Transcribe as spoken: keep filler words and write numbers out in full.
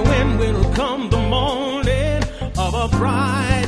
when will come the morning of a bright